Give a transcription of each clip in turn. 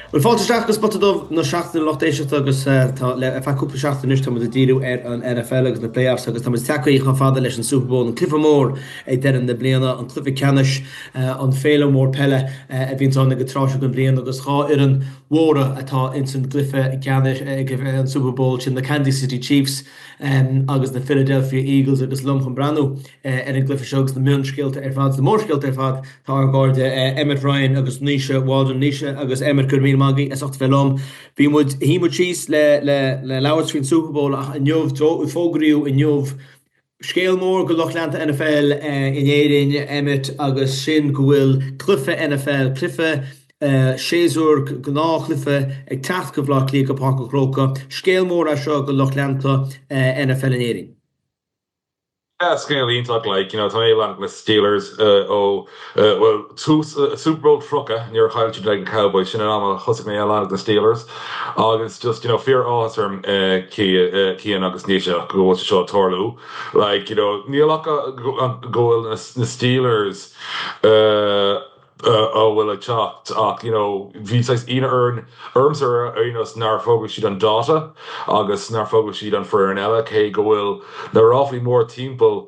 Well fáteach go spotadómh na seachtain lochtééisise agus le feúpla seachtain is tá a díú an NFL agus na playoffs agus tá tecaí chu fada leis an Super Bowl an clifa mór dean na bliana an clufi cenis an féle mór pelle a bhíontána go trá an blian agus chá ar an mhra atá in san glyfa cenis an Super Bowl sin na Kansas City Chiefs agus na Philadelphia Eagles agus Lumchan Brandú ar an glyfa segus na mionscéalte ar fad na mórscéalte ar fad tá an gáde Emmett Ryan agus Nisha Walden Nisha agus Emmett Curmín Magi as ocht velom hí mu chís le Lauertrin Super Bowl in jov fógriú in jov scéalmór go Lochland NFL in éirin Emmett agus sin gohfuil cluffe NFL cluffe séúr gnáchlife ag tacht go bhlach lí go Park Croca scéalmór a seo go Lochlanta NFL in éirin. Yeah, it's kind of lean like, Tony Lang with Steelers, well, two Super Bowl trucker near Kyle Dragon Cowboys, Shinama, Husik Mayalan the Steelers. August just, fear awesome, Key and August Nisha, go to show Torlu. Like, Neilaka go in the Steelers, well, a chat, ví sais ina erms snar focus sheet on data, August snar focus sheet on Fernella, K goil, they're awfully more teample,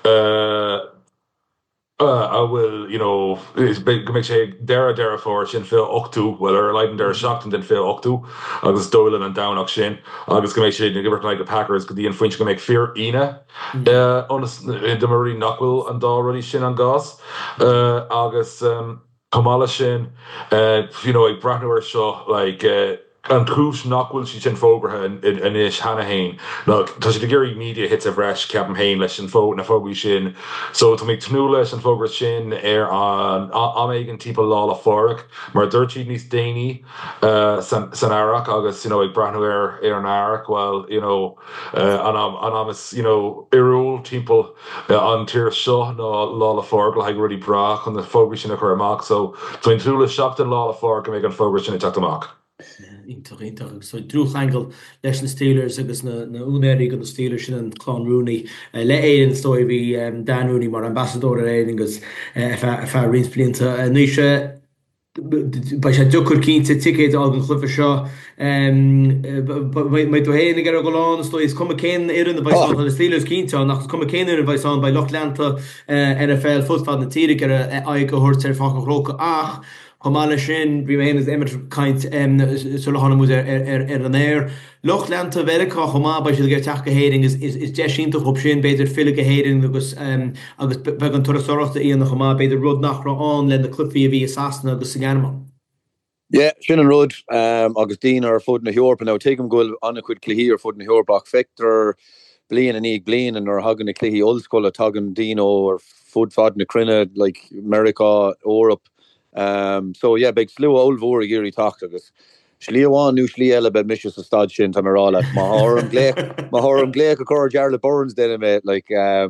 I will, it's big, make sure Dara for Shin Phil Octu, well, or like Dara shocked and then Phil Octu, August Dolan and down Okshin, August can make sure you give her like the Packers, could the Finch can make fear Ina, on the Marie Knockwell and already Shin on Goss, August, Kamala Shin, like Bratner show, like, and Krush Knockwell, she's in Fogerha and Ish Hanahain. Look, does the Gary media hits a fresh Captain Hain, Lesh and Fog, Nafogi Shin. So to make Tnulesh and Foger Shin air on Amegan Tipo Lala Fork, Mardurchi Nis Dani, Sanarak, August, like Bratner Air Narak, well, Anamis, Irul Tipo on Tier Shaw, no Lala Fork, like Rudy Brach on the Foger Shin Akuramak. So between Tnulesh shopped and Lala Fork and making Foger Shin attack the mock. Ítach so drúchangel leis na Steelers agus na únéí go na Steelers sin an Clán Rooney le éan stoi bhí Dan Rooney mar ambassador éan agus fe rins blianta níise ba sé dukur cínta ticket an chlufa seo mai tú héana gar goláán stoi is cum cén ar an bhaán na Steelers cínta nach cum cén ar an bhaán bei Lochlanta NFL futfad na tíre ar aig go thuirt ar fácha chróca ach Hamala sin bhí mé is immer kaint sulhanna mu an air. Lochlanta Verica chomá ba si gur teach gohéing is deisiínta op sin beidir fille gohéing agus be an torasachta íon nach chomá beidir rud nach raán le na clufií a bhí asasna agus sa Ganman. Yeah, sin an rud agus dín ar fud na Heorpa now tem goil anna chud cluhí ar fud na Heorpach fector blian an ig blian and ar hagan na cluhí oldskoil a tagan Dino or fud fad na crinne like America, Europe. So yeah, big slew old vor geri talk agus. Slíháin nu slí eile be mis a stad sin tamarala. Mahorum gléach a cor Jarlath Burns den me like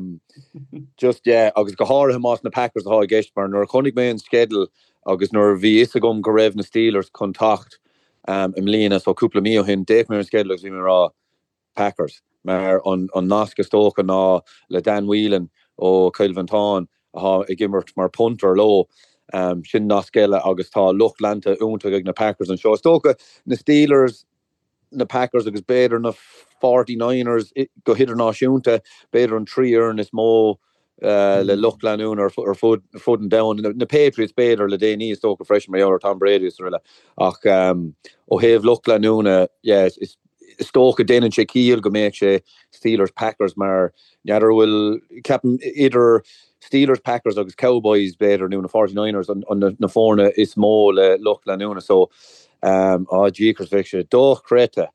just yeah agus go har hamas na Packers the high gist mar nor connig me an schedule agus nor vi is gom go raibh na Steelers contact Lína so cúpla mío hin déich me an schedule vi me ra Packers mar on nasca stocha ná le Dan Whelan ó Kyle Van Taun a gimmert mar punter low. Sin nascéile agus tá Lochlanta únta ag na Packers an seo. Stocha na Steelers na Packers agus beidir na 49ers go hiidir náisiúnta beidir an trí earn is mó le Lochlanún ar fud an down. Na Patriots beidir le déní is stocha fresh mé or Tom Brady is rila ach ó héh Lochlanúna is stocha déanaan sé cíal go méid sé Steelers Packers mar neadidir bhfuil ceapan idir Steelers, Packers, agus Cowboys better nu na 49ers on na forna is mó le Lochlanúna so Jeekers fiction doch creta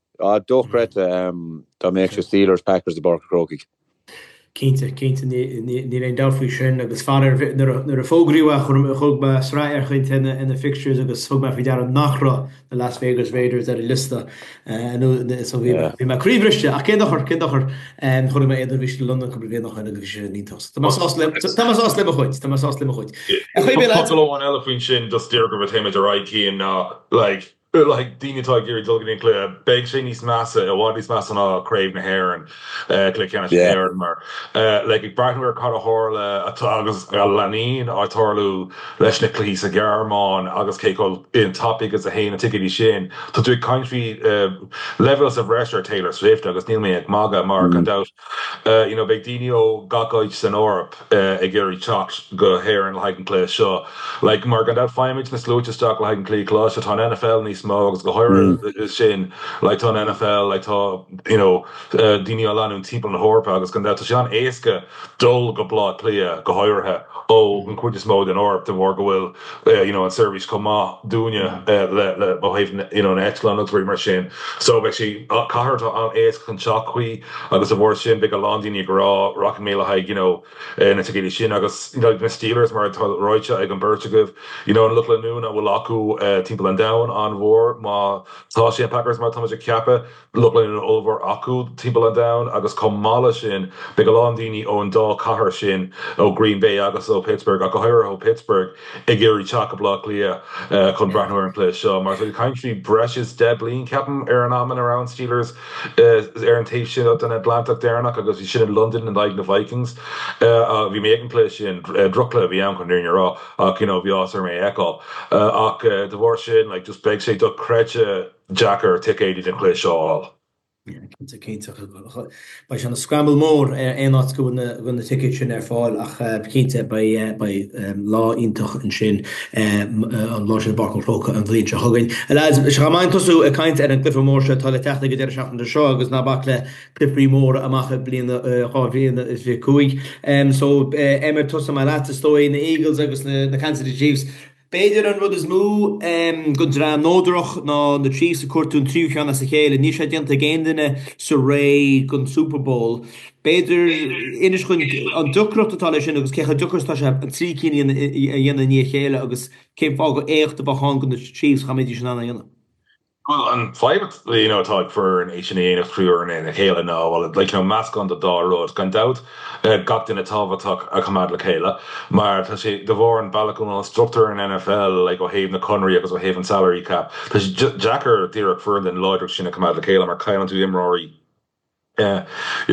da make Steelers, Packers the Barker Croki. Kinte ní ein dáfuí sin agus fáir nar a fógriúa chug ba sráir chuint in the fixtures agus fog me fi dar an nachra the Las Vegas Raiders ar a lista so bhí me críomhrichte a cindachar chud me idir bhí London go bhí nach chuine bhí nítas. Tá slim a chuid. An elephant sin just steer go with him at the right key and like like Dina Toy Gary Duggan in Clay, Beg Shane's Massa, Waddy's Massa, and Crave na Hair, and Clay Canish Yeah. Hair, and Mar. Like Brighton Cara Horla, Atagas, Lanin, Artorlu, Leshna Cleese, Garmon, August Keiko in topic as a Hain and Tickety Shin, to do country levels of pressure Taylor Swift, August Neil Mayak, Maga, Mark, and out, Beg Dino, Gakoi, and Orp, Gary Chalk, go hair and like and Clay Shaw. Like Mark and out 5 minutes in the slow to stock like and Clay Clash, a ton NFL, and Smogs, go higher Shin, like ton NFL, like Dini Alan and Teeple and Horp, August Gandal to Sean Aska, Dol go block play, go higher, and Quidus Mode and Orp, the Wargo will, and service come off, Dunya, an excellent looks very much in. So actually, Cahar on Ask and Chakwi, August the War Shin, big Alondini Gra, Rocky Mela High, and it's a Shin, August, the Steelers, Mar Roicha, Egan Birchagov, and look like noon, Wallaku, Teeple and Down on War, Ma Tashi and Packers, Ma Thomas Kappa, look like over Aku, Teeple and Down, August Kamala Shin, big Alondini, Owen Dahl, Cahar Shin, Green Bay, August Pittsburgh, Akohira, Pittsburgh, Igiri Chaka Block, Leah, Con Branhor and Play Shaw, Marcel Country, Bresches, Deblin, Captain Aaron Alman around Steelers, Aaron Tate Shin up in Atlanta, Dernock, because he's Shin in London and like the Vikings, we making play Shin, Druckla, Bianco near your raw, we also may echo, divorce Shin, like just beg say, Duck Krecha, Jacker, Tick 80 and Play Shaw. By an scramble mór éát gona ticket sin fáil ach cínte by lá ítach an sin an lá sin barcolrócha an bhíonn se thugain. Chaáin tosú a caiint an clifa mór se tal techna go deidir seachtain de seo agus nábach le cliprí mór amach bliana cháhíonna is bhí cuaig. So éimir tusa mai leat stóí na Eagles agus na Kansas City Chiefs. Beidir an rud is mú go dra nódroch ná na Chiefs a cuatún tríúchanna sa chéile, ní sé dianta géandaine sa ré gon Super Bowl. Beidir inis chun an ducrocht atá sin agus cecha ducrastá se an trí cíine a dhéanana ní chéile agus céim fá go écht a bachán gon na Chiefs chaméidí sin anna dhéanana. Well, and five, talk for an H&A of three or an Hela now. Well, mask on the door road. Gone out, got in a Tava talk a command like Hela. Maar the war and Balakun instructor in NFL, like O'Haven the Connery, because O'Haven salary cap. Jacker, Derek Ferdinand, Lloyd, Shin a command like Hela, maar Kyle to him, Rory. Sarah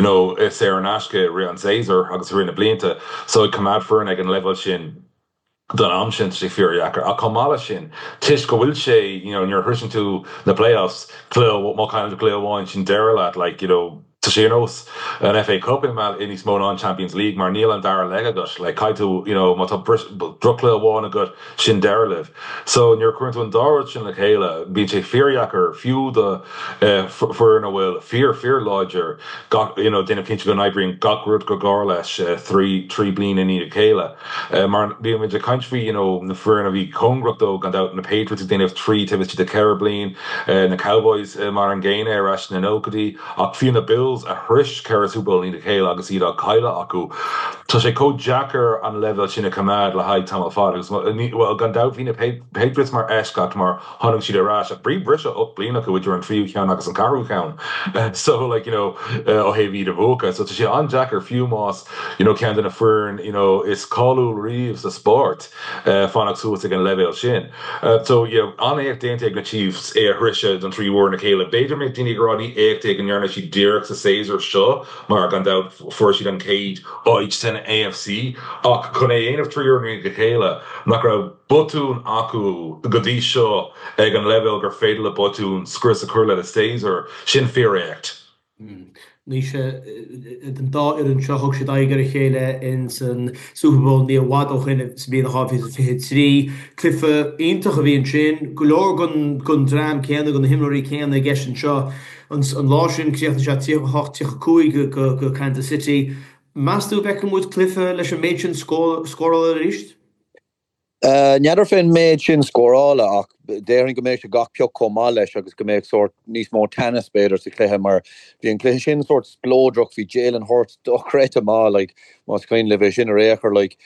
Nashke, Rian Caesar, agus Rina Blinta. So I come out for an egg and level Shin. Dan amsin sé furiaker a komala sin tish go will sé you're pushing to the playoffs clear what more kind of clear one sin derelat like to sé an FA Cup in his Monon Champions League mar Neil and Dara Legagut like Kaito mat Druckle one a good sin dereliv so in your current one Dorich sin like Hela being sé furiaker few the for no will fear lodger got dinner pinch go night bring got root go garlash three blin in either Kayla mar being with the country the fur of the Congrok though gone out in the Patriots then have three Timothy the Carabine and the Cowboys mar and Gain Rash and Okadi a few the Bills a hrish Carasubo in the Kayla agus ida Kyla aku so sé co Jacker on level sin a command la high Tamal Fathers well gone out vina Patriots mar Eshcott mar honung she the rash a brief brisha up blina with your three count agus and Caru count so like O'Havy the Voca so she on Jacker few moss Camden a Fern it's Calu Reeves the sport Fonax who was again level shin so on air day take the Chiefs hrisha and three war in the Kayla Bader make Dini Grody air taking yarn she Derek Caesar Shaw mar gone out for she done cage each 10 AFC kun of three or in the Kayla Nakra Botun Aku Godi Shaw egg and level or fatal Botun Skris a curl at a Caesar Shin Fear Act Ní sé den dá an seoch sé daigear chéile in san Super Bowl ní bhádóchin bí a háfi trí clifa ionintach a bhíon sin golóir gon drám céanna gon himmorí céanna gceist an seo an lásin chéachta se tíocha cuaig go Kansas City. Masú Beckham would clifa leis an méid sin scóráil a ríist? Neadidir fin méid sin scórála ach déirn go méid se gach peoch comá leis agus go méid sort níos mó tennis beidir sa cléthe mar bhíon cléthe sin sort splódroch hí Jalen Hurts dochréite má like más chuin le bheith sin a réachar like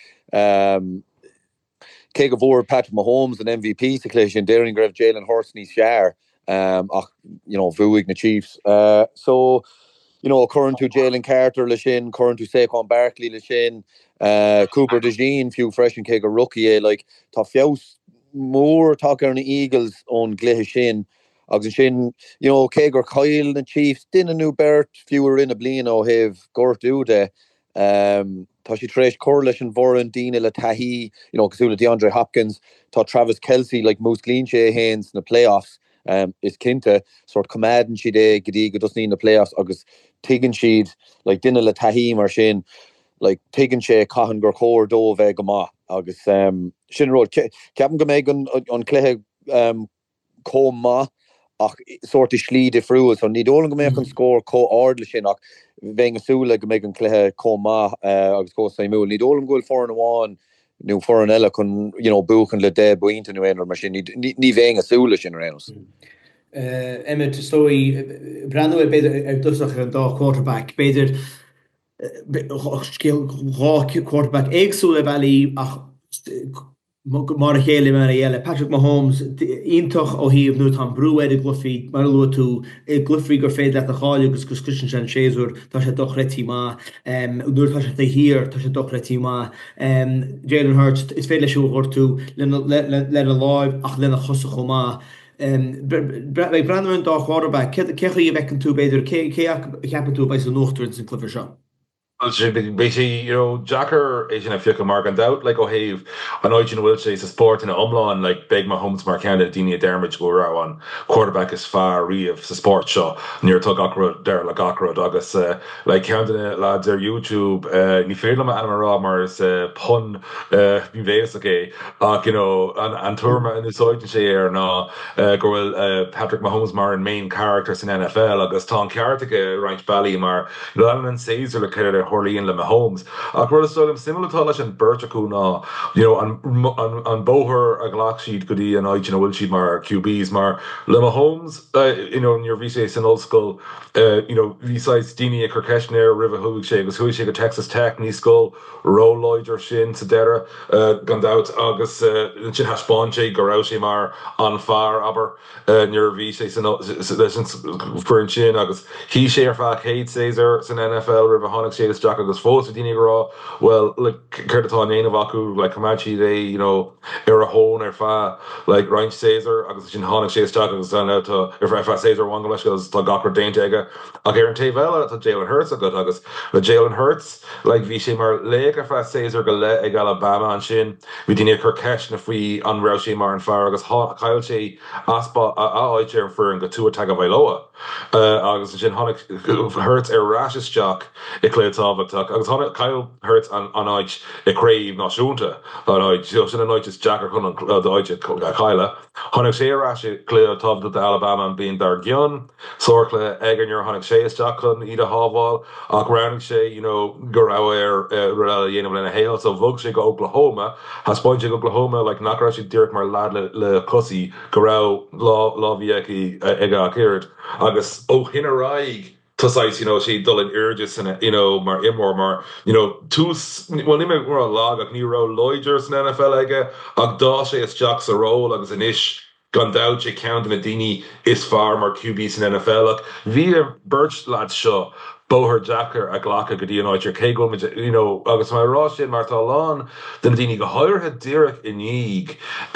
cé go bhór Patrick Mahomes an MVP sa cléthe sin déirn go raibh Jalen Hurts níos seair ach bhuaigh na Chiefs so current to Jalen Carter le sin current to Saquon Barkley le sin Cooper DeJean few fresh and keg a rookie like tá fios more talking on the Eagles on Glehe Shin. Agus sin, Kegur Kyle na Chiefs, din a new Bert, fewer in a blin o have Gort Ude. Tá si treéis Corlish and Voran, Dina le Tahi, Kasula DeAndre Hopkins, tá Travis Kelce, like Moose Glean Haynes in the playoffs, is Kinte, sort Kamad and Shide, Gadi, Godusni in the playoffs, Agus Tigan Sheed, like Dina le Tahi, mar sin, like Tigan She, Cahan Gorkor, Dove, Gama, Agus, Shin Road, Captain Gamegan on Clehe, Coma, sort of slide through, so ní dólan go mé an scór có ordle sin ach bheith asúla go méid an cluthe comá agus có saimú. Ní dólan goil for an bháin nó for an eile chun buchan le dé buinte nó éonar mar sin ní bheith asúla sin rénos. Emmett stoi brand beidir dusach an dá quarterback beidir rá quarterback éagsúla bhelí ach mar chéile mar eile Patrick Mahomes iontoch ó híomh nu an brú de glufií mar lu tú glufií gur féad le a cháile agus gus Christian San séúr tá sé doch retí má nuair tá sé hir tá sé doch retí má Jalen Hurts is féile siú hortú le a láimh ach lena chosa chomá brandin dá quarterback cecha í bhecin tú beidir cé ceapan tú bheith an nóchtúir san clufir seo. Basically, Jacker is in a fiach mark and out like O'Have an Oigen Wiltshire is a sport in a umlawn like Big Mahomes Markanda Dini Dermage go on quarterback is far of the sport show near Tugakro there like Akro Douglas like counting lads their YouTube ni fearlam Anamara Mars pun Vives okay and Turma in the Oigen share no go Patrick Mahomes Mar and main characters in NFL August Tom Cartica Ranch Valley Mar Lalan Caesar like Horley and Mahomes. Ag similar to and Bertaku na, on Boher a Glock sheet could he and I will sheet mar QBs mar Le Mahomes, in your VC in old school, besides Dini Kirkeshner, River Huig a Texas Tech, Knee Skull, Roll Lloyd or Shin, Sedera, Gandout, August, Chin Hashbonche, Garaushi mar on far aber, near VC for Chin, August, he share fac hate Caesar, Sin NFL, River Honic Shades Jack agus fós a dini gra well like Curtatá Nain of Aku like Comanche they era hone fa like Ryan Caesar agus sin Honic Shades Jack agus done out to if Caesar one gosh goes to Gawker Daintega I guarantee vela to Jalen Hurts a good agus the Jalen Hurts like vi mar lake if Caesar go le ag Alabama an sin vi dini Kirkesh if we on Rousey mar and far agus Kyle Shea aspa a chair for go to attack of Iloa agus sin Honic Hurts a rashes jock cleared agus Kyle Hurts an oich crave náisiúnta an oich sin an oich is Jacker chun an oich Kyle Honnig sé rashe clear top de Alabama an being dar gion sorkle egan your Honnig sé is Jack chun ida hawal ach rounding sé gorawer yenam lena hail so vog sé go Oklahoma has point Oklahoma like knock rashi Dirk mar lad le cussy gorau law vieki ega akirt agus hinaraig Tusais, she dull in urges and mar imor mar, tus well nime a log ag ni ro Lloyders in NFL ege ag da sé is Jacks a roll agus an ish gandau sé count Medini is far mar QBs in NFL ag via Birch lad show Boher Jacker a Glocka Gadianoid your Kegel, August my Roshin Martalon, then Dini go higher had Derek in Yeeg,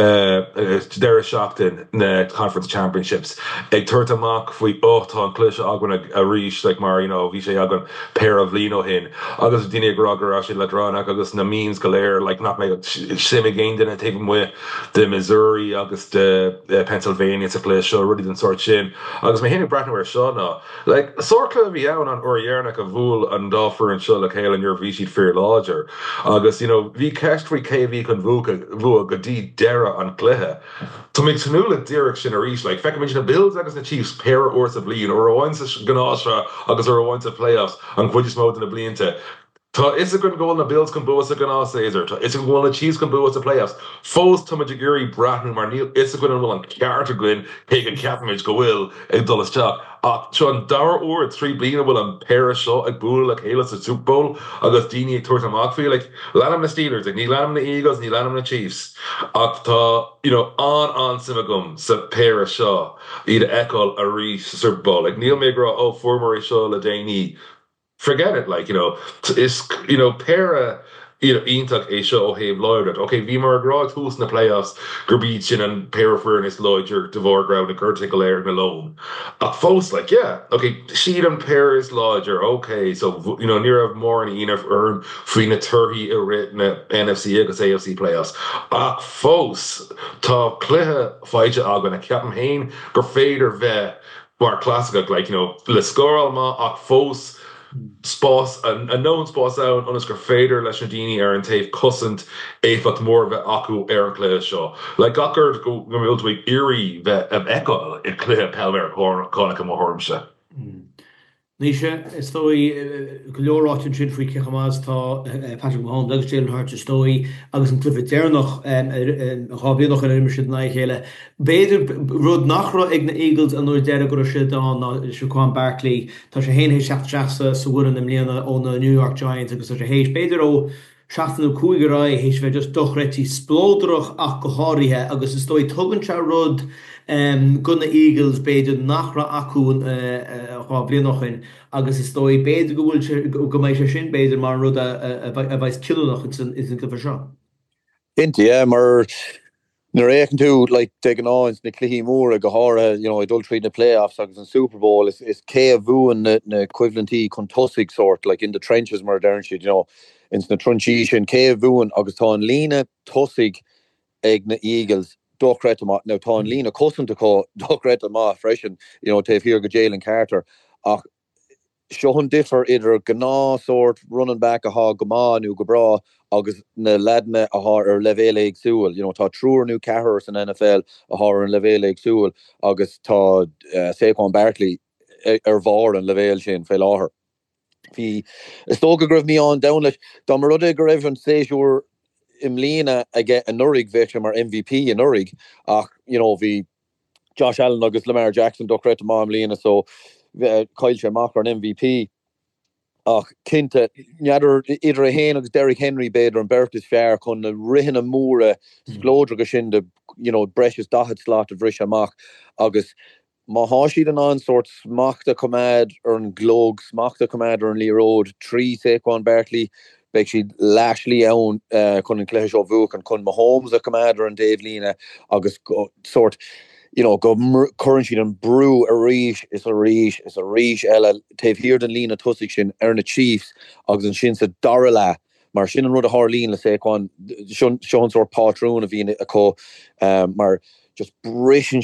Derek Shockton in the conference championships. Eg Turtamak, we Ton Clish Agwan a Rish like Marino, Vishay Agon, pair of Lino hin. August Dini Grogger, Ashley Ladronak, August Namines Galer, like not make a shim again, didn't take him with the Missouri, August Pennsylvania, it's a place show, really didn't sort chin. August my Henry Bratton were Shaw now. Like Sorkla Vian on or Yernak a Vul and Doffer and Shulla Kale and your Vichy Fear Lodger. August, V Castry KV can Vua Gadi Dera and Clehe. To make Tanula Derek Shinarish, like Feck mention the Bills, August the Chiefs, Para Orsa Bleed, or a once a Ganasha, August or a once a playoffs, and Quidis Mode in the Bleente. It's a good goal in the Bills can boo us a Gana Caesar. It's a goal in the Chiefs can boo us the playoffs. Foes Tumajagiri, Bratton, Marneil, it's a good and will and Carter Gwyn, Hagan Capimage, go will, and Dulles Chuck. Sean Dower or 3 Bleena will and Paris Shaw, and Bull, like Halos at Super Bowl, Augustini, Torta Mockfield, like Lanham the Steelers, like Neil Lanham the Eagles, Neil Lanham the Chiefs. On Simagum, St. Paris Shaw, Ida Echo, a Reese, Super Bowl, like Neil Megro, Former Shaw, Ladani. Forget it, it's Para, ítach é seo ó héobh loiread. Ok, bhí mar grá tús na playoffs gur bíd sin an peirfurnis loidir de bhórgra na currtic léir na lón. Ach fós like, yeah, ok, siad an pair is loidir, ok, so ní rah mór an inamh earn faoin na turthaí a rit na NFC agus AFC playoffs. Ach fós tá cluthe fáide agan na ceapan hain gur féidir bheith mar clásica, like, le scóráil má ach fós spás a known spás out on gur féidir leis na daoine ar an taobh cosint éfacht mór bheith acu ar an cléis seo. Le gachar go mé irí bheith echo i clé pelmar cána go mórmse. Níise is dói go leorráin sin faoi cechamáis tá Patrick Mahomes agus Jalen Hurts is dói agus an clufa déirnach chábíoch an imime siad na chéile. Béidir rud nachra ag na Eagles an nuair deire go siad an Saquon Barkley tá sé héanaí seachtrasa sa bhuian na mbliana ó na New York Giants agus tá sé hééis béidir ó seachtain cúigarrá hééis bheith just dochreití splódarach ach go háirithe agus is dói tugann se rud gunna Eagles beidir nachra acu blianachin agus is dói beidir go méid se sin beidir mar rud a bheith kilach is an glyfa seo. Inti, mar na réchen tú like taking on na clihí mór a gohara, adultery in the playoffs agus an Super Bowl is cé a bhuan na equivalentí contosig sort, like in the trenches mar dernshed, in na trunchi sin cé a bhuan agus tá an lína tosig ag na Eagles. Docret now tá an lína cosint có docret má freisin, taobh hir go Jalen Carter ach seohann differ idir gná sort running back a ha gomá nu go bra agus na ledne a ha ar levéile agsúil, tá trúr nu cehars an NFL a ha an levéile agsúil agus tá Saquon Barkley ar bhar an levéil sin fé láthair. Bhí is tóga gribh mí an downleis dá mar rud go raibh an séisiúr im lína aige an Nurig victim mar MVP in Nurig ach vi Josh Allen agus Lamar Jackson docret ma am lína so Kyle Schumacher an MVP ach kinte idir a hen agus Derrick Henry beidir an Bert is fair chun na rihin a moore splódra go sin de breis dahet slot of Risha Mach agus ma háisiad an an sort smachta comad ar an glog smachta comad ar an Lee Road trí Saquon Barkley beg si Lashley own kun an Clash of Vuk and kun Mahomes a commander and Dave Lena agus sort go currency and brew a rish is a rish ella tave here than Lena Tussig sin na Chiefs agus an sin sa Darla mar sin an rud a Harleen le Saquon Sean sort patroon of a co mar just brishin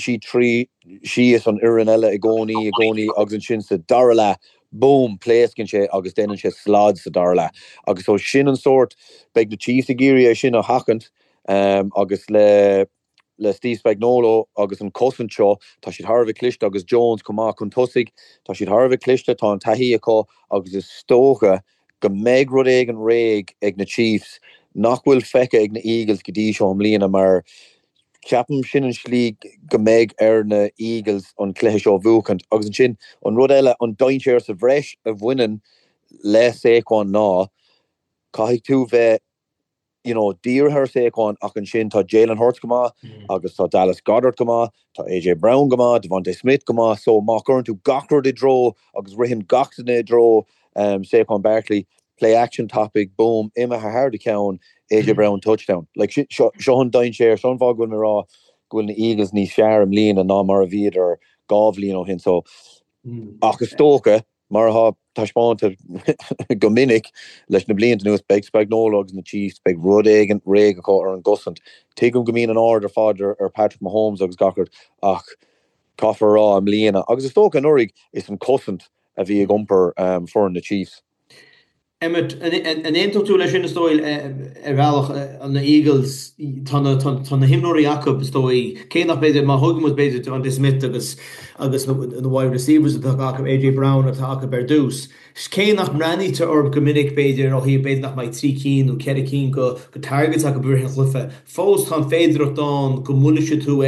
she is on Irinella Agoni agus an sin sa Darla boom place can she agus den she slods sa Darla agus so sin an sort beg the Chiefs agiri sin a hakent agus le Steve Spagnuolo agus an Cosencho tá si Harvey Clishta agus Jones koma kun Tussig tá si Harvey Clishta tá an Tahiko agus is stocha go meg rud ag an reg ag na Chiefs nachhfuil feke ag na Eagles godí am líana mar Capam sin an slí go meg ar na Eagles an cléis seo bhúcant agus an sin an rud eile an daintéir sa bhreis a bhainean le Saquon ná caiigh tú bheith dír her Saquon ach an sin tá Jalen Hurts goma agus tá Dallas Goedert goma tá AJ Brown goma Devontae Smith goma so má current tú gachar de dro agus rihin gachsan de dro Saquon Barkley play action topic boom imma ha hard count AJ Brown touchdown like Sean Dine share Sean Vog when raw going the Eagles ní Sharam lean and ná mar a vid or Govlino hin so ach stoke mar ha tashpont go minnig leis na blian nu beg Spagnologs na Chiefs beg Rodegen Reg or an Gussant take go mean an order father or Patrick Mahomes agus gachard ach coffer raw am leana agus stoke an Urig is an Cussant a vi gumper for the Chiefs. Emmett, an eintal tú leis sin stoi bhealach an na Eagles tan na himnoí Jacob stoi cé nach beidir má thugmod beidir an Smith agus na wide receivers atá Jacob AJ Brown atá Jacob Berdús. Cé nach ranní te orb go minic beidir ó hí beidir nach mai 3 cín ó 4 cín go targets a go buir chlufa. Fós tá féidir dá go muise tú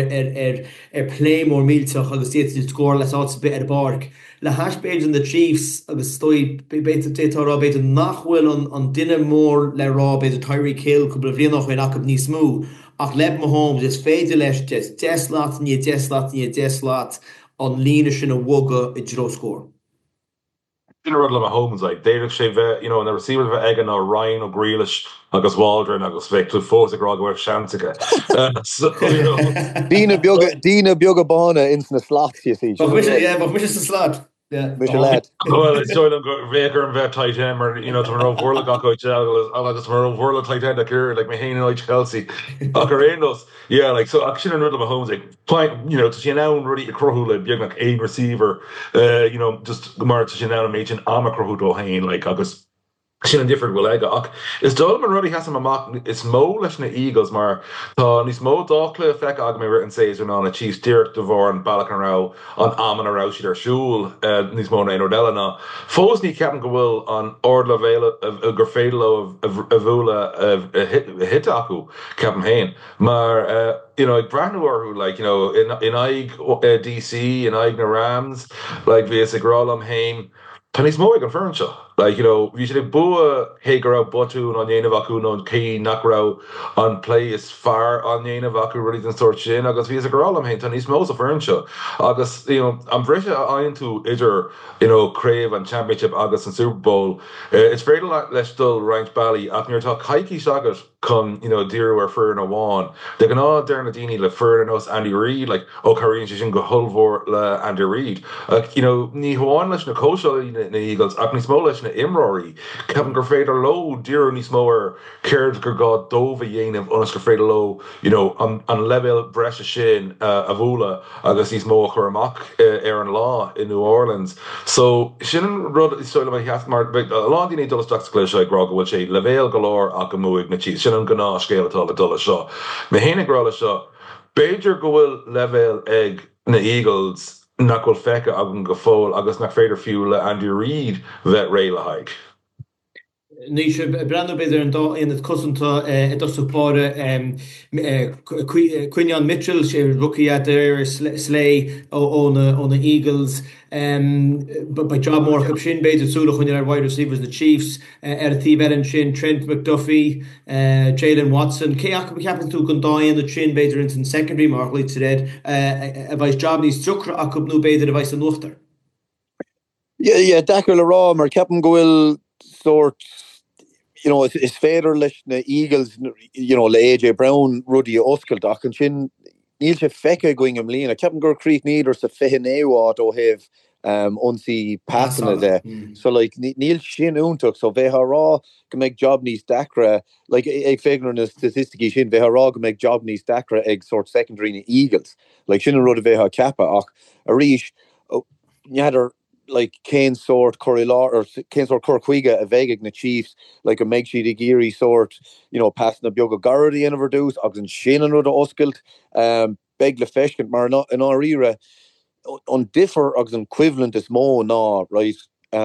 play mór mílteach agus tí scór leis áit bit ar bark. Le hashpage in the Chiefs agus stoi beidir tétárá beidir nachhfuil an duine mór le rá beidir Tyreek Hill go bblion nach chuin Jacob níos smú ach le Mahomes is féidir leis deslát ní deslát an líne sin a wogga i dro scór. in Rudlam Mahomes, like they shave, and the receiver of Egan or Ryan or Grealish, agus Waldron, agus Vic to Fosa Grog or Shantica. So Dina Bioga Bana in the slots, you see. But which is the slot? Yeah. Well, it's so Vaker and Vet tight end, or to Marov Vorla got go just Marov Vorla tight end like Mahane and Chelsea. Ocarendos. Yeah, like so action and Riddle Mahomes like point, to see now really a Crohula being like a receiver, just Mar to see now mention Ama Crohuto Hain like August. Sin different will ag is Dolman ruddy has him amach it's mo leis na Eagles mar tá nís mó dácla feic ag mé an says an a Chiefs Dirk Devor and Balacan an Amman Rao their shul nís mó na Ordella fós ní Captain Gowill on Ordla Vela of Grafelo of Avula Hitaku Captain Hain mar brand new who like in Ig DC in Ig na Rams like via Sigralam Hain Tannis mo an furniture. Like, we should have Bua Hager out Botun on Yanavaku no Key Nakrao on play is far on Yanavaku really than sort chin. August visa girl I'm Tannis mo's a furniture. August, I'm very into either, Crave and Championship August and Super Bowl. It's very less still ranked Bally at near talk Heike Sagat come, dear or fur in a one. They can all Dernadini le fur and us Andy Reid, like Korean she go Hulvor la Andy Reid. Ni Juan lesh na Kosha na Eagles, Acne Smolish na Imrory, Captain Grafeder Low, dear Nis Mower, Caird God Dova Yanim, Unas Grafeder Low, on level Brescia Shin, Avula, August Nis Mower Kuramak, Aaron Law in New Orleans. So Shin Rud is sort of like half mark big a lot you need to stocks clish like Grog which a Level Galore Akamuig na Chiefs. Shin Gana scale at all the dollar shot. Mahena Grola shot. Bajor Gowill level egg na Eagles. Nakul feka agun gafol agus nach féidir fiúle Andy Reid vet réile haig. Ní sé brandú beidir an dá in cosanta dosúpláre Quinian Mitchell sé rookie there Slay on the Eagles by job more sin beidir súla chun ar wide receivers the Chiefs T Veron sin Trent McDuffie Jalen Watson Ke happen to gun dá in the chin beidir in secondary mark lead today advice job ní strukra a cub nú beidir advice an nuchter. Yeah, Dakar le rá mar Captain Gowill sort is fair leis na Eagles le AJ Brown Rudy Oscailt and sin níl sé feice going am lína Captain Gur Creek neither sa fehinnéwat ó hef unsi passing there so like níl sin úntuk so bheit rá go make job níos dacra like ag figure na statistiki sin bheit rá go make job níos dacra ag sort secondary na Eagles like sin rud a bheit kappa ach a ríis neither like Kane sort Corrilar or Kane sort Corquiga a Vega na Chiefs like a make sheet Geary sort passing a Bioga Garrity in overdose Oxen Shannon or the Oscailt beg le feshkent mar not in our era on differ Oxen equivalent is more na right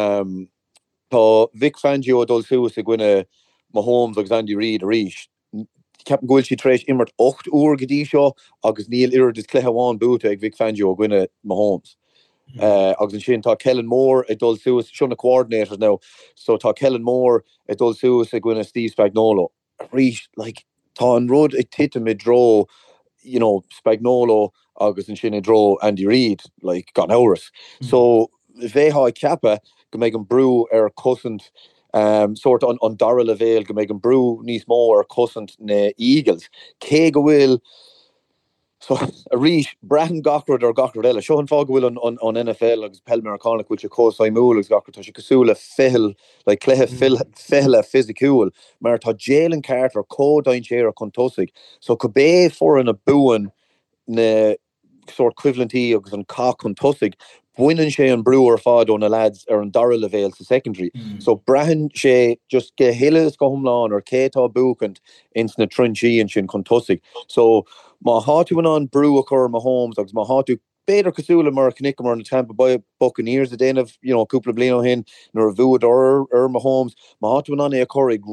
tá Vic Fangio dul suas a gwine Mahomes agus Andy Reid Reich Captain Gowill she treis immert 8 uur gedí seo agus níl ir dis cléháin búte ag Vic Fangio gwine Mahomes agus sin tá Kellen Moore a dul suas shona coordinators now so tá Kellen Moore a dul suas a gwine Steve Spagnuolo Reich like tá an rud ag tite mid draw Spagnuolo agus an sin draw Andy Reid like gan hours so bheit ha kappa go make him brew cusant sort on Dara Leveil go make him brew níos mó cusant na Eagles Ke Gowill so a reach Brahan Gockrod or Gockrod Sean Fog will on NFL agus Pelmer Connick which of course I mul Gockrod she kasula fehel like clehe fehla physical mar tá Jalen Carter co dain chair contosig so could be for an a buin na sort equivalenty agus an ca contosig Buinan sé an brewer fad on the lads are an Dara Leveil to secondary so Brahan sé just ge hilles go homlan or Keta bukent ins na Trinchi and sin contosig so ma hatu an brew occur Mahomes agus ma hatu better kasula mar knick mar na Tampa Bay Buccaneers the den of couple of blino hin nor vuad or Mahomes ma hatu an occur a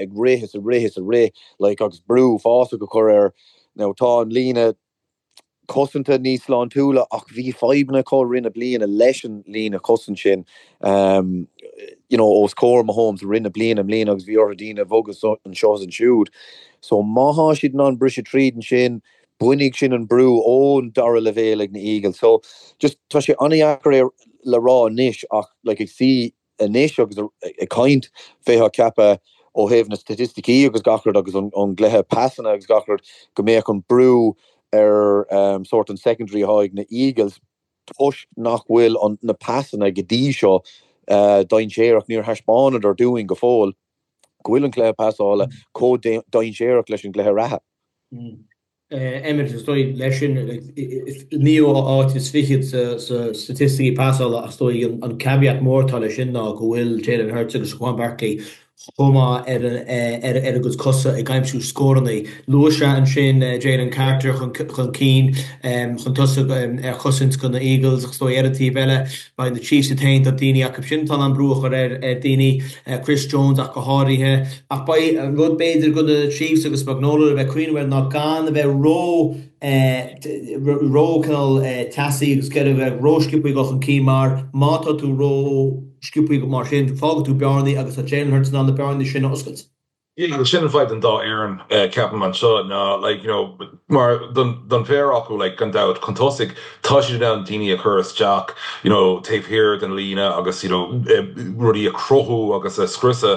ray like agus brew fast occur now tá Lena Cosanta níos tula ach bhí 5 na có rinne blian a leishan lína cosan sin os cór Mahomes rinne blian am líana agus bhí ordína bógus an seos an siúd so maha siad ná brisise tríd an sin buinnig sin an brew ón Dara Leveil ag na Eagles so just tá sé aniachar le rá níis ach like ag si níos agus a kaint féha cappa ó heh na statistiki agus gachard agus an glethe passanna agus gachard go mé an brú sort an secondary haig na Eagles tush nachhfuil an na passanna gedí seo dain séach níor haspáin ar doing go fáil gohfuil an glethe passála có dain séach leis an glethe ratha. Emmer stoi lesin neo áit is fichiid sa statistiki passála a stoi an caveat mórtal sin ná gohfuil Jalen Hurts agus Saquon Barkley Homa a gus cosa a gaimsú scóranna. Luise an sin Jalen Carter chun Keane chun tusa chosint gon na Eagles ach stoi erití bheile by the Chiefs a tain dat daine ach sin tan an brúch daine Chris Jones ach go háirithe ach by rud beidir go na Chiefs agus Spagnuolo bheith cuioine ná gan a bheith ró canal tasí agus ge bheith róskipu go an Keane mar mátá tú ró skipu go mar sin fágad tú bearnaí agus a Jalen Hurts an na bearnaí sin oscailt. Yeah, the sin fight and da Aaron Captain man shot no like mar done fair aku like gone out contostic touching down Dini Curse Jack tape here than Lena August Rudy a Crohu August a Scrissa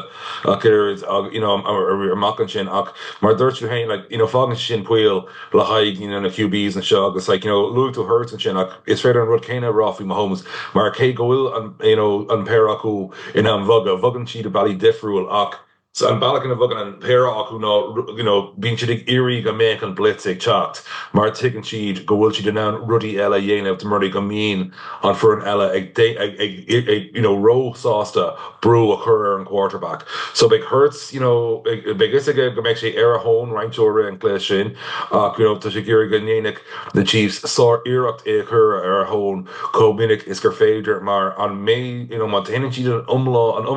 or Mackin Shin mar dirt you hang like fogging Shin Puil la high na QBs and show August like Lou to Hurts and Shin it's fair and Rudkana Rafi Mahomes mar K Goil and and pair aku in Vuggan sheet Bally Diffrul So an bailach na bhagan an péra acu bíonn siad irí go méid an blitzig teacht, mar tuigeann siad go bhfuil siad an rudí eile dhéanamh de muirí go mín an fuair eile ag ró sásta brú a chur an quarterback. So big Hurts, big is go méid sé ar a hón reinteóra an clé sin, ach tá sé gur go dhéananig na Chiefs sár iireacht é chur ar a hón có minic is gur féidir mar an mé má déanann siad an umlá an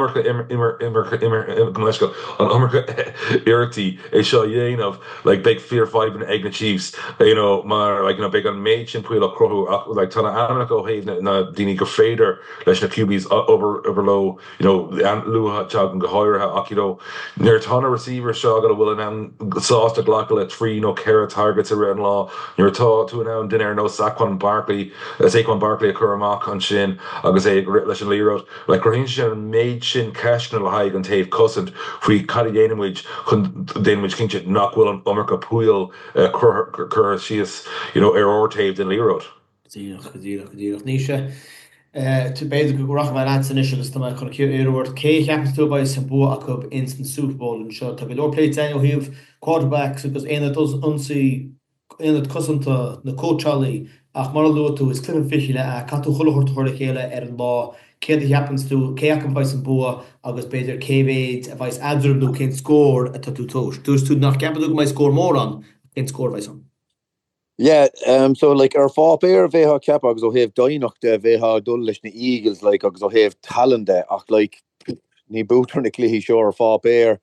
umarcha an America irrity is seo dhéanamh like big fear five in egg na Chiefs mar like big an maid sin puil a crochu like tána anna go héad na daoine go féidir leis na QBs over low luha teag an go háirithe ach níor tána receiver seo go bhfuil an sásta ghlacha le trí cara targets a ran lá níor tá tú an duine nó Saquon Barkley a chur amach an sin agus é leis an líród like rahin sin an maid sin ceisna le haig an taobh cosint frí cadí déanamid chun déanamid cinse nachhfuil an America puil chur sios ar ortaobh den líród. Díach níise tu beidir go rach mar ansan is agus tá chun éirt cé cheappas tú báid sa bu a cub instant Super Bowl an seo tá go leorplay tein ó híomh quarterbacks agus éad ansaí éad cosanta na coachálaí ach mar lu tú is clifan fichiile a catú chulahort chuir chéile ar an lá cé happens tú cé an bhaid an bua agus beidir céhéid a bhaid adrú cén scór a tú tóis. Dús tú nach ceapú mai scór mór an cén scór bhaid an. Yeah, so like our fá bear bheitha cap agus ó heh dainach de bheitha dul leis na Eagles like agus ó heh talande ach like ní bútar na cluichí seo ar fá bear.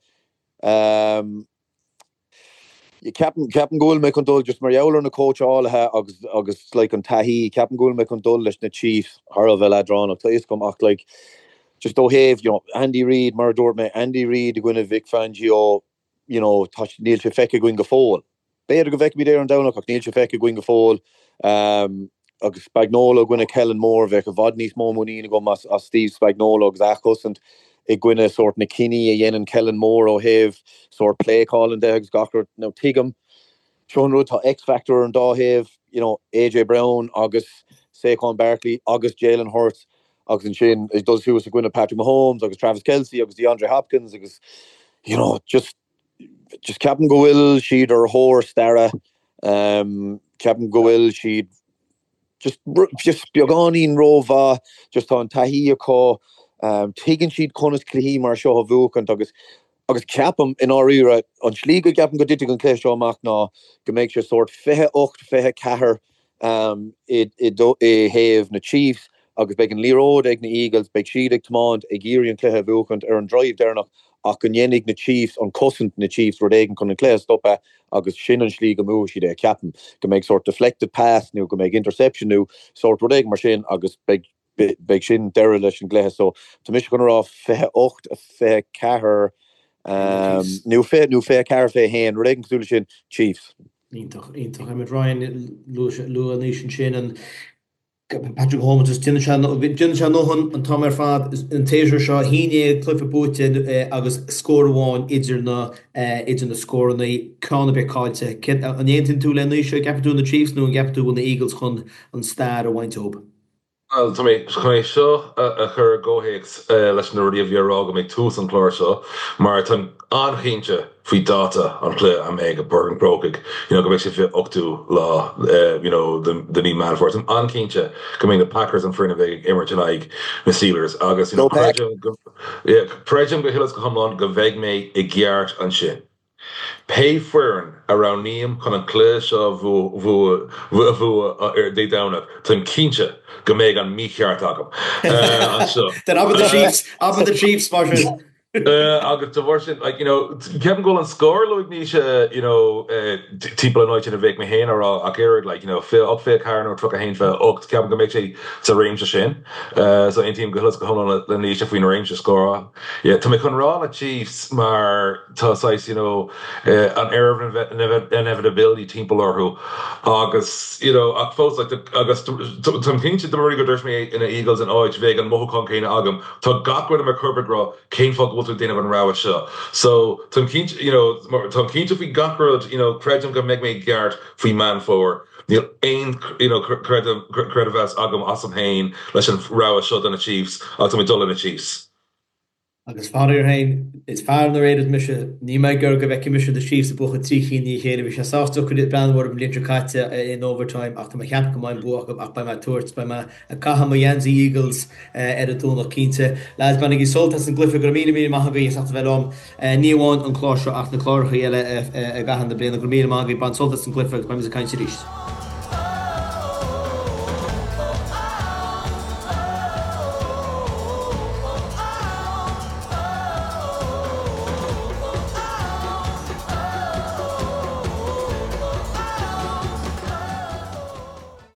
Captain goal me kon dul just mar jouler na coach álathe agus like an tahí Captain goal me kon dul leis na Chiefs har vel adrán of place kom ach like just ó heh Andy Reid mar dúirt me Andy Reid gwine Vic Fangio touch níl se feice going go fóil. Beidir go bheic mí ar an dánach ach níl se feice going go fóil agus Spagnuolo gwine Kellen Moore bheith a bhd níos mó muína go as Steve Spagnuolo agus achosint I gwine sort na Kinney a dhéanaan Kellen Moore ó heh sort play calling de agus gachar tuigem Sean Rudd tá X-Factor an dá heh AJ Brown agus Saquon Barkley agus Jalen Hurts agus an sin does who was a gwine Patrick Mahomes agus Travis Kelce agus DeAndre Hopkins agus just Captain Gowill she'd or horse Stara Captain Gowill she'd just Bioganin Rova just on Tahiyako taking she'd Conas Clihi mar seo Vuk and agus Capam in our era on Schliga Captain go ditig an Cléisio amach ná go make sure sort fehe ocht fehe cahar it have na Chiefs agus begin Leroy ag na Eagles beg she'd ag Tmont ag Giri an Cléhe Vuk and an drive dernach ach an yennig na Chiefs on cosint na Chiefs were degen kon clé stoppe agus sin an slí go mú si de Captain go make sort deflected pass nu go make interception nu sort were degen mar sin agus big sin derelish an glé so to mis gon off fe ocht a fe cahar nu fe car fe hen regen sin Chiefs. Íntoch mit Ryan Lu an nation sin an Patrick Holmes is Jin Nohan an Tom fad an téisiir seo híine clufa búte agus scóháin idir na scóna cána be cáilte an éontain tú lena seo gapú na Chiefs nó an gapú na Eagles chun an stair a bhaintób. Well, to me, chuin seo a chur ggóhéics leis na ruí a bhíarrá go méid tús an chlár seo, mar tan anchéinte faoi data an clé a méid go burgan prócaig, go méid sé fi 8 lá, the ní man for it. An anchéinte go méid na Packers an frina bheith immert ag na Steelers, agus preidem go hilas go hamlán go bheith méid I gheart an sin. Pay fuirin around níam chun an clé seo bhú dé dana tan cínte go méid an mícheart agam. Then up the Chiefs, Marshall. Agus bhór sin, ceapan ggóil an scór luigh ní se, timp le nóid in a bhéic mé héin ará ach éirigh, up fé cairn ó tro a héin fe 8 ceapan go méid sé sa réimse sin. So ein tíim go hilas go hóna le níos a faoin réimse scóra. Tá mé chun rá na Chiefs mar tásáis, an inevitability timp orthú agus, ach fós agus tam cínte do marí go dúirs mé ina Eagles an áid bhéh an mothúcán céine agam. Tá gachfuid am a curbad rá céin fág déanamh an rá seo. So tam cínte faoi gachród, creidem go méid méid geart faoi man fór. Níl aon credibhes agam as an hain leis an rá seo don na Chiefs ach tá mé dul in na Chiefs. Agus fáir hain is fear na réidir mis ní méid gur go bheith mis the Chiefs a bucha tríí ní chéanamh sé sásta chu brandhar an bliantre caite in overtime ach tá cheap go main buach ach ba tuairt ba a caha Yanzi Eagles a dúnach cínte. Leis bannig í soltas an glyfa go mí maithagaí sa bheith níháin an chláseo ach na chláircha eile a gahan na bliana go mí maithagaí ban soltas an glyfa ba mis a caiinte ríist.